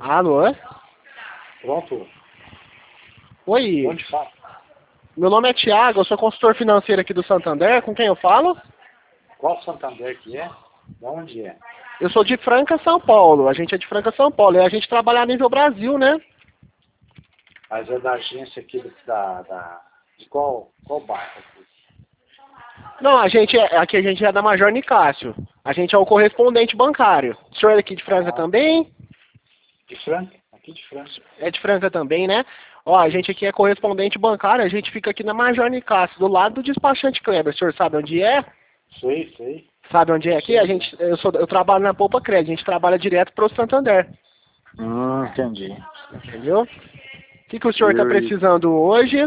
Alô? Pronto. Oi. Onde fala? Meu nome é Thiago, eu sou consultor financeiro aqui do Santander. Com quem eu falo? Qual Santander que é? De onde é? Eu sou de Franca, São Paulo. A gente é de Franca, São Paulo. E a gente trabalha a nível Brasil, né? Mas é da agência aqui de qual bairro aqui? Não, aqui a gente é da Major Nicásio. A gente é o correspondente bancário. O senhor é aqui de Franca também? De Franca? Aqui de Franca. É de Franca também, né? Ó, a gente aqui é correspondente bancário, a gente fica aqui na Major Nicásio, do lado do despachante Kleber. O senhor sabe onde é? Sei. Sabe onde é aqui? Eu trabalho na Poupa Crédito, a gente trabalha direto pro Santander. Entendi. Entendeu? O que o senhor está precisando hoje?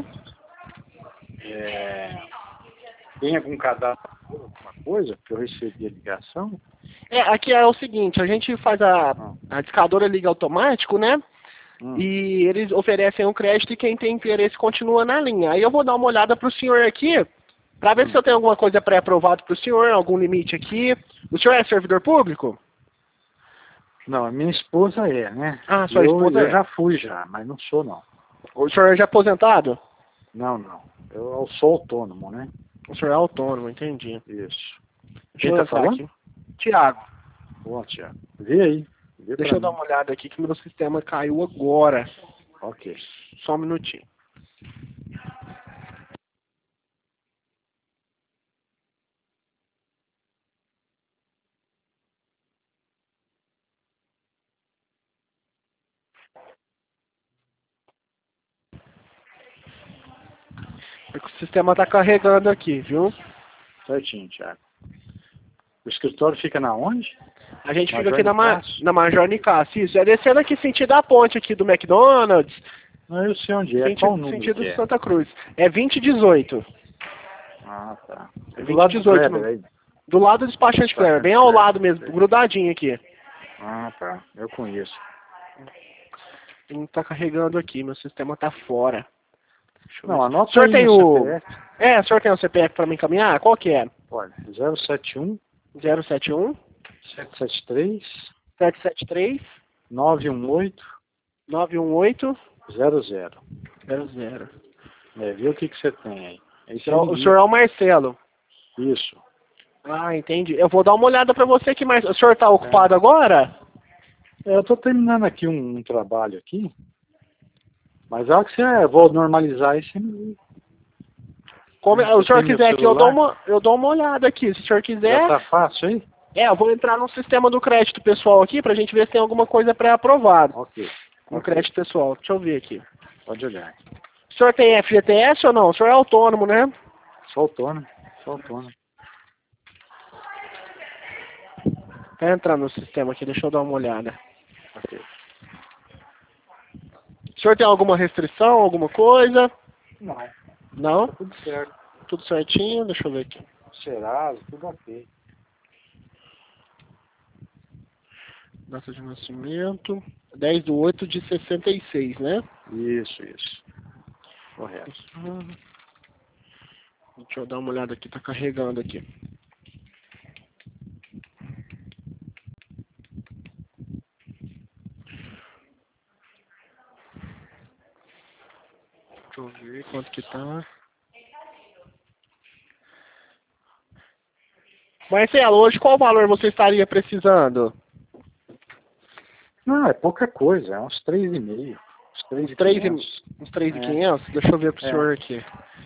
Tem algum cadastro, alguma coisa que eu recebi a ligação? Aqui é o seguinte, a gente faz a discadora liga automático, né? E eles oferecem um crédito e quem tem interesse continua na linha. Aí eu vou dar uma olhada pro senhor aqui, para ver se eu tenho alguma coisa pré-aprovado pro senhor, algum limite aqui. O senhor é servidor público? Não, a minha esposa é, né? Ah, sua esposa eu já fui já, mas não sou não. O senhor é já aposentado? Não. Eu sou autônomo, né? O senhor é autônomo, entendi. Isso. Deixa Quem eu tá entrar falando? aqui. Tiago, Bom, Tiago. Vê aí. deixa eu dar uma olhada aqui que meu sistema caiu agora. Ok. Só um minutinho. O sistema tá carregando aqui, viu? Certinho, Tiago. O escritório fica na onde? A gente Major fica aqui Nicásio? na Major Nicásio. Isso, é descendo aqui sentido a ponte aqui do McDonald's. Não, eu sei onde é. Qual o número Sentido que é? Santa Cruz. É 2018. Ah, tá. É Do lado do 2018. Kleber, aí. Do lado do despachante Kleber, bem ao lado mesmo, grudadinho aqui. Ah, tá. Eu conheço. Não tá carregando aqui, meu sistema tá fora. Não, anota O senhor aí tem no CPF. o senhor tem o CPF para me encaminhar? Qual que é? Olha, 071 071 773 773 918 918 00. 00. Vê o que você tem aí. O senhor é o Marcelo. Isso. Ah, entendi. Eu vou dar uma olhada para você aqui, mas o senhor tá ocupado agora? Eu tô terminando aqui um trabalho aqui. Mas a hora que você vou normalizar isso, você me liga. O senhor quiser aqui, eu dou uma olhada aqui. Se o senhor quiser. Já tá fácil aí? Eu vou entrar no sistema do crédito pessoal aqui pra gente ver se tem alguma coisa pré-aprovada. Ok. No crédito pessoal. Deixa eu ver aqui. Pode olhar. O senhor tem FGTS ou não? O senhor é autônomo, né? Sou autônomo. Tá entrando no sistema aqui, deixa eu dar uma olhada. Ok. O senhor tem alguma restrição, alguma coisa? Não. Não? Tá tudo certo. Tudo certinho? Deixa eu ver aqui. Serasa, tudo ok. Data de nascimento. 10/8/66, né? Isso. Correto. Deixa eu dar uma olhada aqui, tá carregando aqui. Deixa eu ver quanto que tá. Marcelo, hoje qual valor você estaria precisando? Não, é pouca coisa, é uns 3,5. Uns 3.500? Deixa eu ver pro senhor aqui.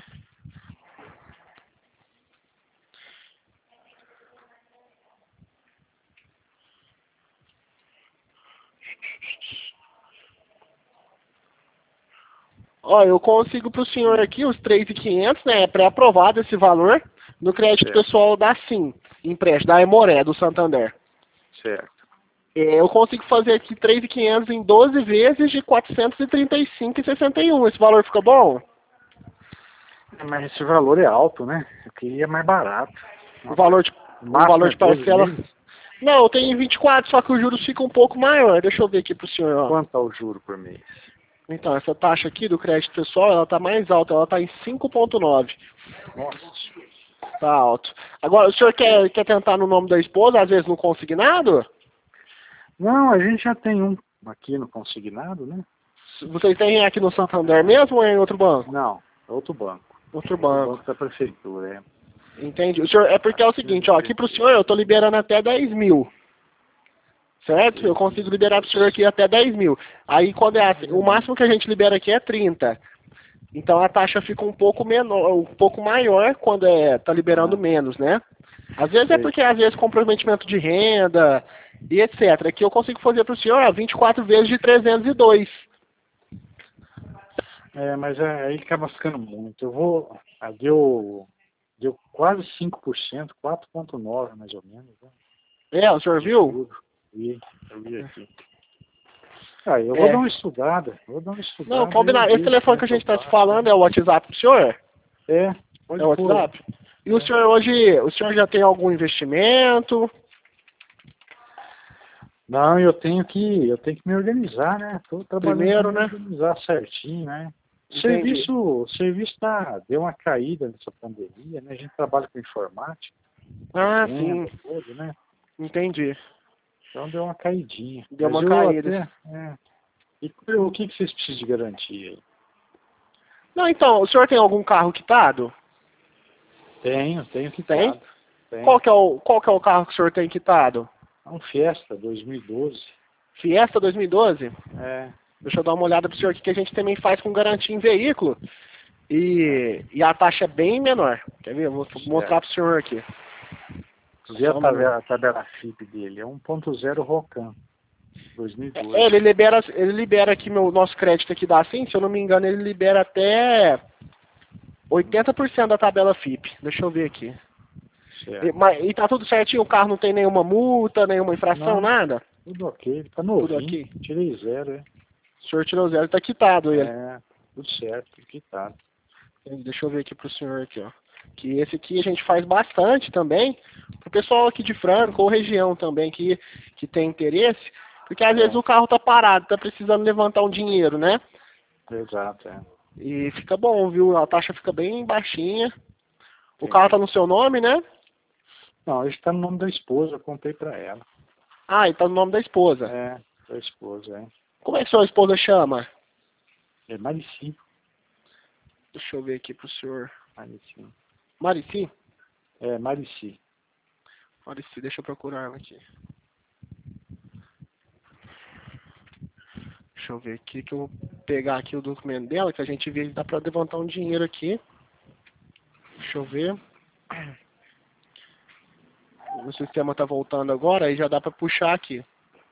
Ó, eu consigo pro senhor aqui os 3.500, né? É pré-aprovado esse valor no crédito pessoal da Sim, empréstimo, da Emoré, do Santander. Certo. Eu consigo fazer aqui 3.500 em 12 vezes de 435,61. Esse valor fica bom? Mas esse valor é alto, né? Eu queria mais barato. O valor de parcela... Não, eu tenho 24, só que os juros ficam um pouco maior. Deixa eu ver aqui pro senhor, ó. Quanto é o juro por mês? Então, essa taxa aqui do crédito pessoal, ela tá mais alta, ela tá em 5,9. Nossa. Tá alto. Agora, o senhor quer tentar no nome da esposa, às vezes no consignado? Não, a gente já tem um aqui no consignado, né? Vocês têm aqui no Santander mesmo ou é em outro banco? Não, é outro banco. Outro banco. Banco da prefeitura, é. Entendi. O senhor, é porque é o seguinte, ó, aqui pro senhor eu tô liberando até 10 mil. Certo? Eu consigo liberar pro senhor aqui até 10 mil. Aí quando é assim, o máximo que a gente libera aqui é 30. Então a taxa fica um pouco menor, um pouco maior quando tá liberando menos, né? Às vezes é porque às vezes comprometimento de renda e etc. Aqui eu consigo fazer pro senhor, ó, 24 vezes de 302. É, mas aí acaba ficando muito. Eu vou. Deu quase 5%, 4,9% mais ou menos. Né? É, o senhor viu? Eu vi aqui. Aí eu vou dar uma estudada. Não, combinado. Esse telefone que a gente está se falando é o WhatsApp do senhor? É, pode é o WhatsApp? E o senhor hoje, o senhor já tem algum investimento? Não, eu tenho que me organizar, né? Estou trabalhando primeiro, para né? me organizar certinho, né? O serviço deu uma caída nessa pandemia, né? A gente trabalha com informática. Ah, sim. Todo, né? Entendi. Então deu uma caidinha. Deu uma caída. E o que vocês precisam de garantia aí? Não, então, o senhor tem algum carro quitado? Tenho quitado. Tem? Qual que é o carro que o senhor tem quitado? É um Fiesta 2012. Fiesta 2012? É. Deixa eu dar uma olhada pro senhor aqui, que a gente também faz com garantia em veículo. E a taxa é bem menor. Quer ver? Eu vou mostrar pro senhor aqui. Vê a tabela FIP dele. É 1.0 Rocan. 2012. Ele libera aqui nosso crédito aqui dá assim, se eu não me engano, ele libera até 80% da tabela FIP. Deixa eu ver aqui. E tá tudo certinho? O carro não tem nenhuma multa, nenhuma infração, nada? Tudo ok, tá novinho. Tudo ok. Tirei 0, O senhor tirou 0, tá quitado ele. Tudo certo, tudo quitado. Deixa eu ver aqui pro senhor aqui, ó. Que esse aqui a gente faz bastante também, pro pessoal aqui de Franca ou região também que tem interesse, porque às vezes o carro tá parado, tá precisando levantar um dinheiro, né? Exato, E fica bom, viu? A taxa fica bem baixinha. O carro tá no seu nome, né? Não, ele está no nome da esposa, eu comprei para ela. Ah, ele tá no nome da esposa. Da esposa, Como é que sua esposa chama? É Marici. Deixa eu ver aqui pro senhor. Marici? Marici. Marici, deixa eu procurar ela aqui. Deixa eu ver aqui, que eu vou pegar aqui o documento dela, que a gente vê que dá pra levantar um dinheiro aqui. Deixa eu ver. O sistema tá voltando agora, aí já dá pra puxar aqui.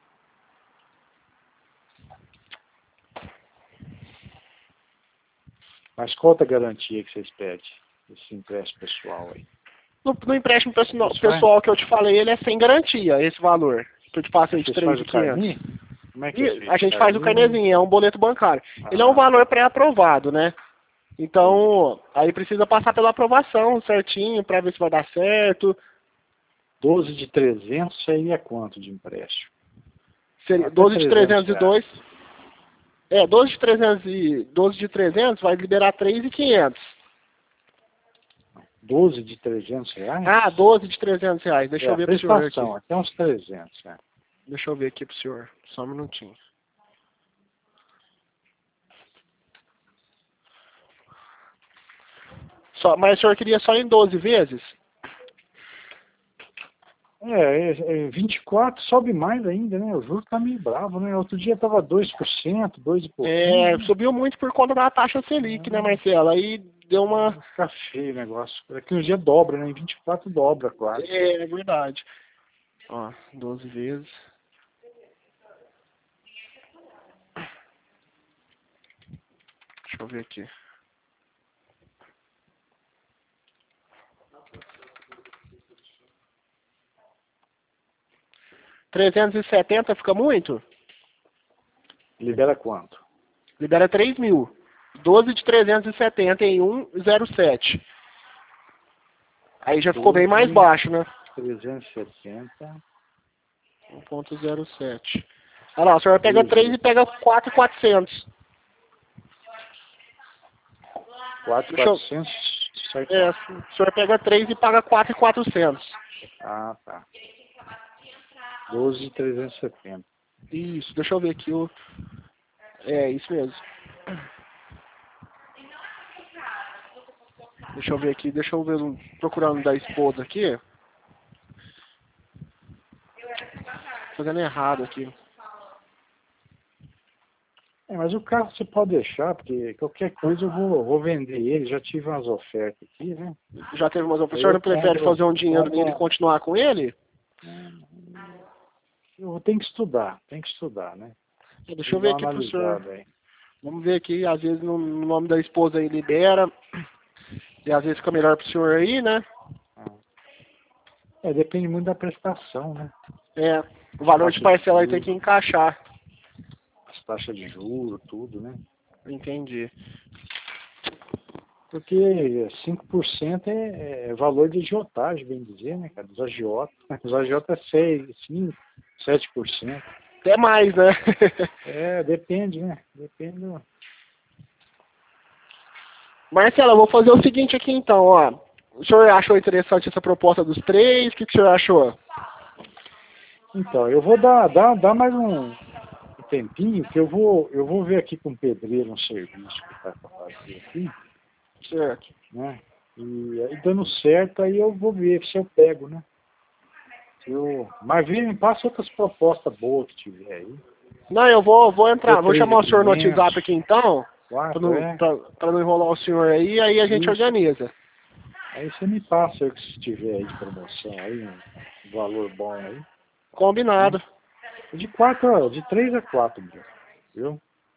Mas qual é a garantia que vocês pedem? Esse empréstimo pessoal aí? No empréstimo pessoal que eu te falei, ele é sem garantia, esse valor. Que eu te passei de 3.500. Como é que é? A gente faz o carnezinho, é um boleto bancário. Ele é um valor pré-aprovado, né? Então, aí precisa passar pela aprovação certinho, pra ver se vai dar certo. 12 de 300 seria quanto de empréstimo? Seria 12 de 302. 12 de 300 vai liberar 3.500. 12 de 300 reais? Ah, 12 de 300 reais. Deixa eu ver pro senhor aqui. Até uns 300, Deixa eu ver aqui pro senhor. Só um minutinho. Mas o senhor queria só em 12 vezes? 24 sobe mais ainda, né? O juro tá meio bravo, né? Outro dia tava 2%, 2 e pouquinho. Subiu muito por conta da taxa Selic, né, Marcelo? Aí deu uma... Fica feio o negócio. Daqui um dia dobra, né? Em 24 dobra quase. É verdade. Ó, 12 vezes. Deixa eu ver aqui. R$370 fica muito? Libera quanto? Libera 3 mil. 12 de 370 em 1,07. Aí já ficou bem mais baixo, né? 370. 1,07. Olha lá, o senhor pega 3 e pega 4.400. 4.400? O senhor pega 3 e paga 4.400. Ah, tá. 12 de 370. Isso, deixa eu ver aqui o... É, isso mesmo. Deixa eu ver aqui, procurando da esposa aqui. Fazendo errado aqui. Mas o carro você pode deixar, porque qualquer coisa eu vou vender ele. Já tive umas ofertas aqui, né? Já teve umas ofertas. O senhor não prefere fazer um dinheiro nele e continuar com ele? Eu tenho que estudar, né? Deixa eu ver aqui pro senhor. Aí. Vamos ver aqui, às vezes no nome da esposa aí libera. E às vezes fica melhor pro senhor aí, né? Depende muito da prestação, né? O valor de parcela aí tem que encaixar. As taxas de juros, tudo, né? Entendi. Porque 5% é valor de agiotagem, bem dizer, né, cara? Dos agiotas. Os agiotas é 6, 5, 7%. Até mais, né? Depende, né? Depende do... Marcelo, eu vou fazer o seguinte aqui então, ó. O senhor achou interessante essa proposta dos 3? O que o senhor achou? Então, eu vou dar mais um tempinho, que eu vou ver aqui com o pedreiro um serviço que tá para fazer aqui. Certo. Né? E aí dando certo, aí eu vou ver se eu pego, né? Mas me passa outras propostas boas que tiver aí. Não, eu vou entrar, vou chamar o senhor no WhatsApp aqui então, para não enrolar o senhor aí a gente organiza. Aí você me passa o que se tiver aí de promoção aí, um valor bom aí. Combinado. De 3 a 4, viu?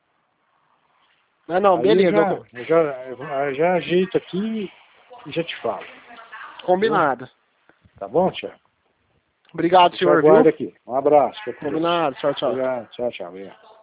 Não, beleza. Eu já ajeito aqui e já te falo. Combinado. Viu? Tá bom, Thiago? Obrigado, senhor, viu? Aqui. Um abraço. Combinado. Tchau, tchau. Obrigado. Tchau, tchau. Obrigado.